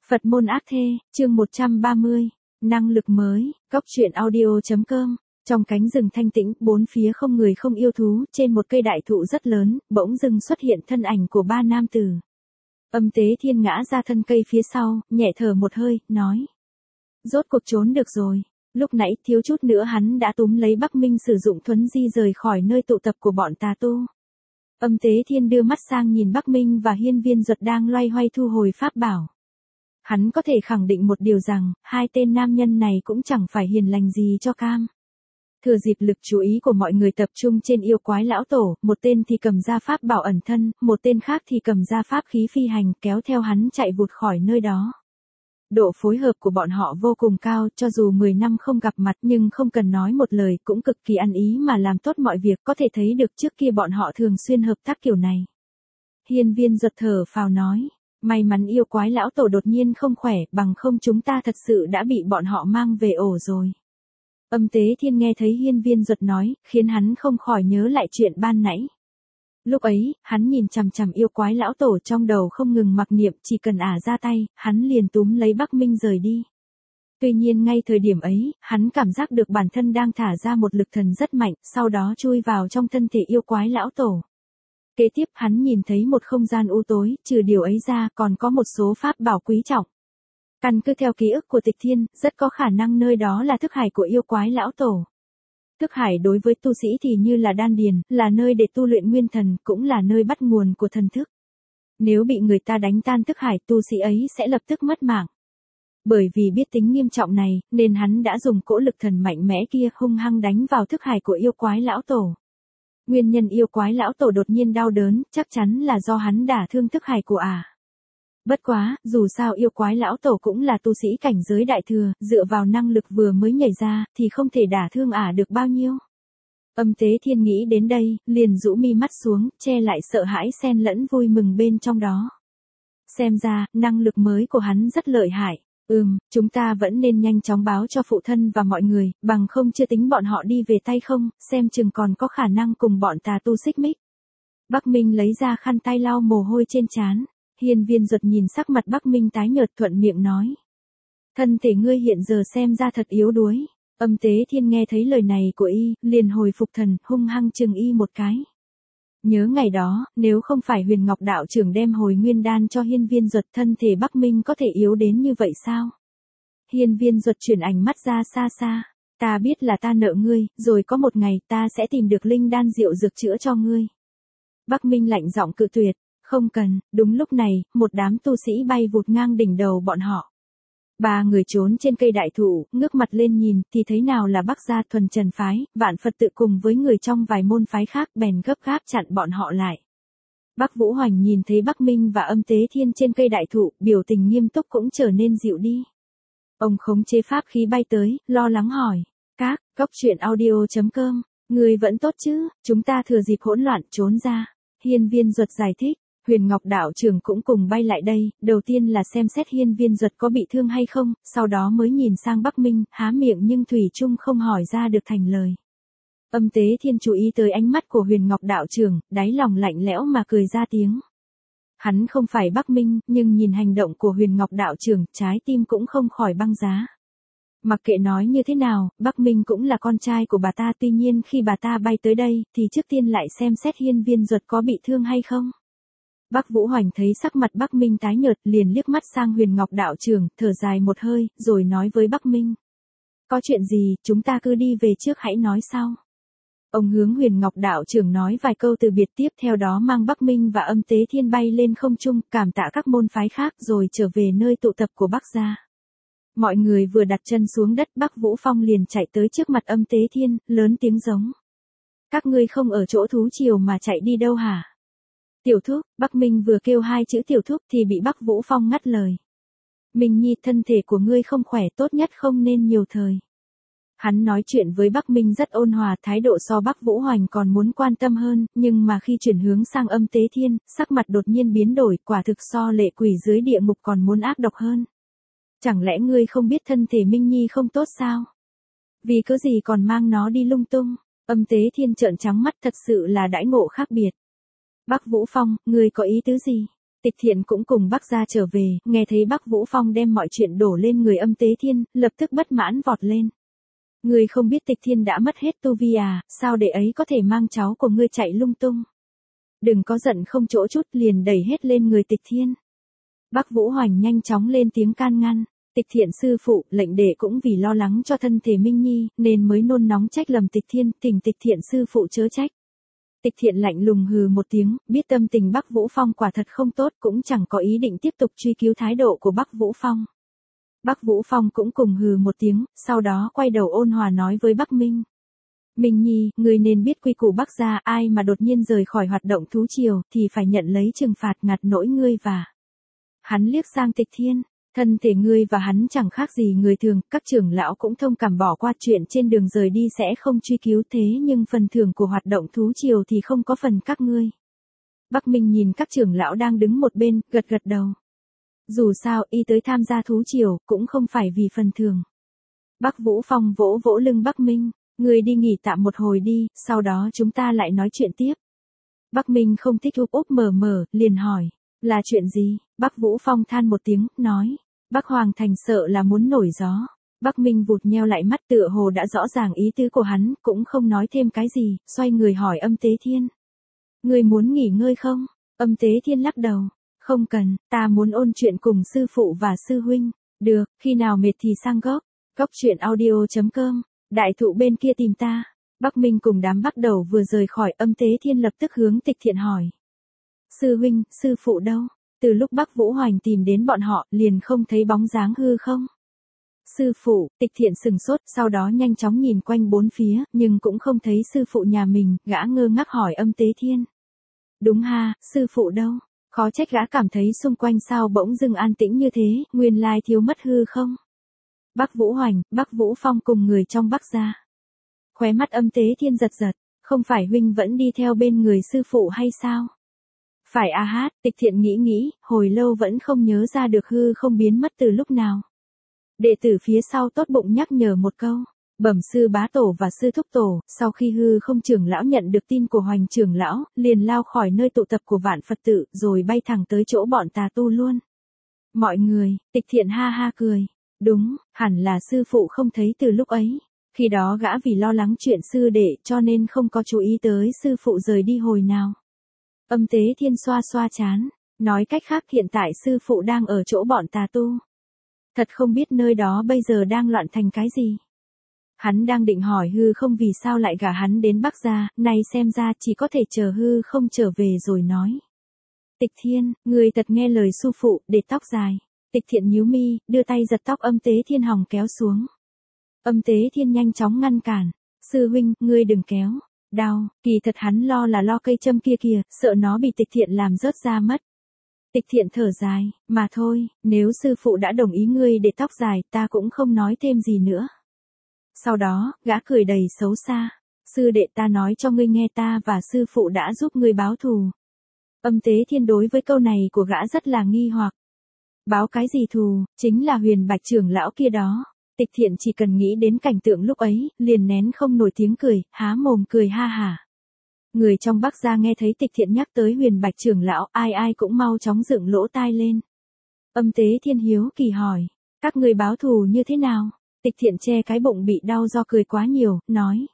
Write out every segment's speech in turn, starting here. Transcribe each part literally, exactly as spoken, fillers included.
Phật môn ác thê, chương một trăm ba mươi, năng lực mới, cóc truyện audio.com. Trong cánh rừng thanh tĩnh, bốn phía không người không yêu thú, trên một cây đại thụ rất lớn, bỗng dưng xuất hiện thân ảnh của ba nam tử. Âm Tế Thiên ngã ra thân cây phía sau, nhẹ thở một hơi, nói. Rốt cuộc trốn được rồi. Lúc nãy thiếu chút nữa hắn đã túm lấy Bắc Minh sử dụng thuấn di rời khỏi nơi tụ tập của bọn tà tu. Âm Tế Thiên đưa mắt sang nhìn Bắc Minh và Hiên Viên Duật đang loay hoay thu hồi pháp bảo. Hắn có thể khẳng định một điều rằng, hai tên nam nhân này cũng chẳng phải hiền lành gì cho cam. Thừa dịp lực chú ý của mọi người tập trung trên yêu quái lão tổ, một tên thì cầm ra pháp bảo ẩn thân, một tên khác thì cầm ra pháp khí phi hành kéo theo hắn chạy vụt khỏi nơi đó. Độ phối hợp của bọn họ vô cùng cao, cho dù mười năm không gặp mặt nhưng không cần nói một lời cũng cực kỳ ăn ý mà làm tốt mọi việc, có thể thấy được trước kia bọn họ thường xuyên hợp tác kiểu này. Hiên Viên Duật thở phào nói. May mắn yêu quái lão tổ đột nhiên không khỏe, bằng không chúng ta thật sự đã bị bọn họ mang về ổ rồi. Âm Tế Thiên nghe thấy Hiên Viên Duật nói, khiến hắn không khỏi nhớ lại chuyện ban nãy. Lúc ấy, hắn nhìn chằm chằm yêu quái lão tổ trong đầu không ngừng mặc niệm, chỉ cần ả ra tay, hắn liền túm lấy Bắc Minh rời đi. Tuy nhiên ngay thời điểm ấy, hắn cảm giác được bản thân đang thả ra một lực thần rất mạnh, sau đó chui vào trong thân thể yêu quái lão tổ. Kế tiếp hắn nhìn thấy một không gian u tối, trừ điều ấy ra còn có một số pháp bảo quý trọng. Căn cứ theo ký ức của Tịch Thiên, rất có khả năng nơi đó là thức hải của yêu quái lão tổ. Thức hải đối với tu sĩ thì như là đan điền, là nơi để tu luyện nguyên thần, cũng là nơi bắt nguồn của thần thức. Nếu bị người ta đánh tan thức hải, tu sĩ ấy sẽ lập tức mất mạng. Bởi vì biết tính nghiêm trọng này, nên hắn đã dùng cỗ lực thần mạnh mẽ kia hung hăng đánh vào thức hải của yêu quái lão tổ. Nguyên nhân yêu quái lão tổ đột nhiên đau đớn, chắc chắn là do hắn đả thương thức hải của ả. À. Bất quá, dù sao yêu quái lão tổ cũng là tu sĩ cảnh giới đại thừa, dựa vào năng lực vừa mới nhảy ra, thì không thể đả thương ả à được bao nhiêu. Âm Tế Thiên nghĩ đến đây, liền rũ mi mắt xuống, che lại sợ hãi xen lẫn vui mừng bên trong đó. Xem ra, năng lực mới của hắn rất lợi hại. Ừm, chúng ta vẫn nên nhanh chóng báo cho phụ thân và mọi người, bằng không chưa tính bọn họ đi về tay không, xem chừng còn có khả năng cùng bọn tà tu xích mích. Bắc Minh lấy ra khăn tay lau mồ hôi trên trán. Hiên Viên Duật nhìn sắc mặt Bắc Minh tái nhợt thuận miệng nói. Thân thể ngươi hiện giờ xem ra thật yếu đuối. Âm Tế Thiên nghe thấy lời này của y, liền hồi phục thần, hung hăng chừng y một cái. Nhớ ngày đó, nếu không phải Huyền Ngọc đạo trưởng đem hồi nguyên đan cho Hiên Viên Duật, thân thể Bắc Minh có thể yếu đến như vậy sao? Hiên Viên Duật chuyển ánh mắt ra xa xa. Ta biết là ta nợ ngươi, rồi có một ngày ta sẽ tìm được linh đan diệu dược chữa cho ngươi. Bắc Minh lạnh giọng cự tuyệt. Không cần. Đúng lúc này, một đám tu sĩ bay vụt ngang đỉnh đầu bọn họ. Ba người trốn trên cây đại thụ, ngước mặt lên nhìn, thì thấy nào là Bắc gia Thuần Trần phái, Vạn Phật tự cùng với người trong vài môn phái khác, bèn gấp gáp chặn bọn họ lại. Bắc Vũ Hoành nhìn thấy Bắc Minh và Âm Tế Thiên trên cây đại thụ, biểu tình nghiêm túc cũng trở nên dịu đi. Ông khống chế pháp khí bay tới, lo lắng hỏi. Các, cóc truyện audio.com, người vẫn tốt chứ, chúng ta thừa dịp hỗn loạn trốn ra. Hiên Viên Duật giải thích. Huyền Ngọc đạo trưởng cũng cùng bay lại đây, đầu tiên là xem xét Hiên Viên Duật có bị thương hay không, sau đó mới nhìn sang Bắc Minh, há miệng nhưng thủy chung không hỏi ra được thành lời. Âm Tế Thiên chú ý tới ánh mắt của Huyền Ngọc đạo trưởng, đáy lòng lạnh lẽo mà cười ra tiếng. Hắn không phải Bắc Minh, nhưng nhìn hành động của Huyền Ngọc đạo trưởng, trái tim cũng không khỏi băng giá. Mặc kệ nói như thế nào, Bắc Minh cũng là con trai của bà ta, tuy nhiên khi bà ta bay tới đây, thì trước tiên lại xem xét Hiên Viên Duật có bị thương hay không. Bắc Vũ Hoành thấy sắc mặt Bắc Minh tái nhợt, liền liếc mắt sang Huyền Ngọc đạo trưởng, thở dài một hơi, rồi nói với Bắc Minh. Có chuyện gì, chúng ta cứ đi về trước hãy nói sau. Ông hướng Huyền Ngọc đạo trưởng nói vài câu từ biệt, tiếp theo đó mang Bắc Minh và Âm Tế Thiên bay lên không trung, cảm tạ các môn phái khác rồi trở về nơi tụ tập của Bắc gia. Mọi người vừa đặt chân xuống đất, Bắc Vũ Phong liền chạy tới trước mặt Âm Tế Thiên, lớn tiếng giống. Các ngươi không ở chỗ thú triều mà chạy đi đâu hả? Tiểu thúc, Bắc Minh vừa kêu hai chữ tiểu thúc thì bị Bắc Vũ Phong ngắt lời. Minh Nhi, thân thể của ngươi không khỏe, tốt nhất không nên nhiều thời. Hắn nói chuyện với Bắc Minh rất ôn hòa, thái độ so Bắc Vũ Hoành còn muốn quan tâm hơn, nhưng mà khi chuyển hướng sang Âm Tế Thiên, sắc mặt đột nhiên biến đổi, quả thực so lệ quỷ dưới địa ngục còn muốn ác độc hơn. Chẳng lẽ ngươi không biết thân thể Minh Nhi không tốt sao? Vì cớ gì còn mang nó đi lung tung? Âm Tế Thiên trợn trắng mắt, thật sự là đãi ngộ khác biệt. Bắc Vũ Phong, ngươi có ý tứ gì? Tịch Thiện cũng cùng Bắc gia trở về, nghe thấy Bắc Vũ Phong đem mọi chuyện đổ lên người Âm Tế Thiên, lập tức bất mãn vọt lên. Ngươi không biết Tịch Thiên đã mất hết tu vi à, sao đệ ấy có thể mang cháu của ngươi chạy lung tung. Đừng có giận không chỗ chút, liền đẩy hết lên người Tịch Thiên. Bắc Vũ Hoành nhanh chóng lên tiếng can ngăn. Tịch Thiện sư phụ, lệnh đệ cũng vì lo lắng cho thân thể Minh Nhi, nên mới nôn nóng trách lầm Tịch Thiên, thỉnh Tịch Thiện sư phụ chớ trách. Tịch Thiện lạnh lùng hừ một tiếng, biết tâm tình Bắc Vũ Phong quả thật không tốt, cũng chẳng có ý định tiếp tục truy cứu thái độ của Bắc Vũ Phong. Bắc Vũ Phong cũng cùng hừ một tiếng, sau đó quay đầu ôn hòa nói với Bắc Minh. Minh Nhi, ngươi nên biết quy củ Bắc gia, ai mà đột nhiên rời khỏi hoạt động thú triều, thì phải nhận lấy trừng phạt ngặt nỗi ngươi và. Hắn liếc sang Tịch Thiên, thân thể ngươi và hắn chẳng khác gì người thường, các trưởng lão cũng thông cảm bỏ qua chuyện trên đường rời đi sẽ không truy cứu, thế nhưng phần thưởng của hoạt động thú triều thì không có phần các ngươi. Bắc Minh nhìn các trưởng lão đang đứng một bên, gật gật đầu. Dù sao, y tới tham gia thú triều, cũng không phải vì phần thưởng. Bắc Vũ Phong vỗ vỗ lưng Bắc Minh, ngươi đi nghỉ tạm một hồi đi, sau đó chúng ta lại nói chuyện tiếp. Bắc Minh không thích úp úp mở mở, liền hỏi, là chuyện gì? Bắc Vũ Phong than một tiếng, nói, Bắc Hoàng Thành sợ là muốn nổi gió. Bắc Minh vụt nheo lại mắt, tựa hồ đã rõ ràng ý tứ của hắn, cũng không nói thêm cái gì, xoay người hỏi Âm Tế Thiên. Ngươi muốn nghỉ ngơi không? Âm Tế Thiên lắc đầu. Không cần, ta muốn ôn chuyện cùng sư phụ và sư huynh. Được, khi nào mệt thì sang góc. Góc chuyện audio chấm com. Đại thụ bên kia tìm ta. Bắc Minh cùng đám bắt đầu vừa rời khỏi, Âm Tế Thiên lập tức hướng Tịch Thiện hỏi. Sư huynh, sư phụ đâu? Từ lúc Bắc Vũ Hoành tìm đến bọn họ, liền không thấy bóng dáng hư không? Sư phụ, Tịch Thiện sừng sốt, sau đó nhanh chóng nhìn quanh bốn phía, nhưng cũng không thấy sư phụ nhà mình, gã ngơ ngác hỏi Âm Tế Thiên. Đúng ha, sư phụ đâu? Khó trách gã cảm thấy xung quanh sao bỗng dưng an tĩnh như thế, nguyên lai thiếu mất hư không? Bắc Vũ Hoành, Bắc Vũ Phong cùng người trong Bắc gia. Khóe mắt Âm Tế Thiên giật giật, không phải huynh vẫn đi theo bên người sư phụ hay sao? Phải a hát, Tịch Thiện nghĩ nghĩ, hồi lâu vẫn không nhớ ra được hư không biến mất từ lúc nào. Đệ tử phía sau tốt bụng nhắc nhở một câu. Bẩm sư bá tổ và sư thúc tổ, sau khi hư không trưởng lão nhận được tin của Hoành trưởng lão, liền lao khỏi nơi tụ tập của vạn Phật tử, rồi bay thẳng tới chỗ bọn tà tu luôn. Mọi người, Tịch Thiện ha ha cười. Đúng, hẳn là sư phụ không thấy từ lúc ấy. Khi đó gã vì lo lắng chuyện sư đệ cho nên không có chú ý tới sư phụ rời đi hồi nào. Âm Tế Thiên xoa xoa chán, nói cách khác hiện tại sư phụ đang ở chỗ bọn tà tu. Thật không biết nơi đó bây giờ đang loạn thành cái gì. Hắn đang định hỏi hư không vì sao lại gả hắn đến Bắc gia, nay xem ra chỉ có thể chờ hư không trở về rồi nói. Tịch Thiên, người thật nghe lời sư phụ, để tóc dài. Tịch Thiện nhíu mi, đưa tay giật tóc Âm Tế Thiên hòng kéo xuống. Âm Tế Thiên nhanh chóng ngăn cản. Sư huynh, ngươi đừng kéo. Đau, kỳ thật hắn lo là lo cây châm kia kìa, sợ nó bị Tịch Thiện làm rớt ra mất. Tịch Thiện thở dài, mà thôi, nếu sư phụ đã đồng ý ngươi để tóc dài, ta cũng không nói thêm gì nữa. Sau đó, gã cười đầy xấu xa. Sư đệ, ta nói cho ngươi nghe, ta và sư phụ đã giúp ngươi báo thù. Âm Tế Thiên đối với câu này của gã rất là nghi hoặc. Báo cái gì thù, chính là Huyền Bạch trưởng lão kia đó. Tịch Thiện chỉ cần nghĩ đến cảnh tượng lúc ấy, liền nén không nổi tiếng cười, há mồm cười ha hả. Người trong Bắc gia nghe thấy Tịch Thiện nhắc tới Huyền Bạch trưởng lão, ai ai cũng mau chóng dựng lỗ tai lên. Âm Tế Thiên hiếu kỳ hỏi, các người báo thù như thế nào? Tịch Thiện che cái bụng bị đau do cười quá nhiều, nói.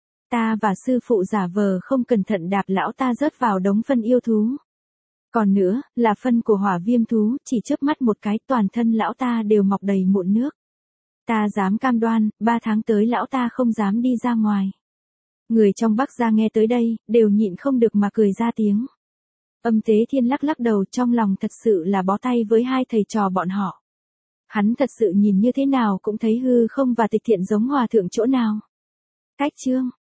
Ta và sư phụ giả vờ không cẩn thận đạp lão ta rớt vào đống phân yêu thú. Còn nữa, là phân của hỏa viêm thú, chỉ chớp mắt một cái toàn thân lão ta đều mọc đầy mụn nước. Ta dám cam đoan, ba tháng tới lão ta không dám đi ra ngoài. Người trong Bắc gia nghe tới đây, đều nhịn không được mà cười ra tiếng. Âm Tế Thiên lắc lắc đầu, trong lòng thật sự là bó tay với hai thầy trò bọn họ. Hắn thật sự nhìn như thế nào cũng thấy hư không và Tịch Thiện giống hòa thượng chỗ nào. Cách chương.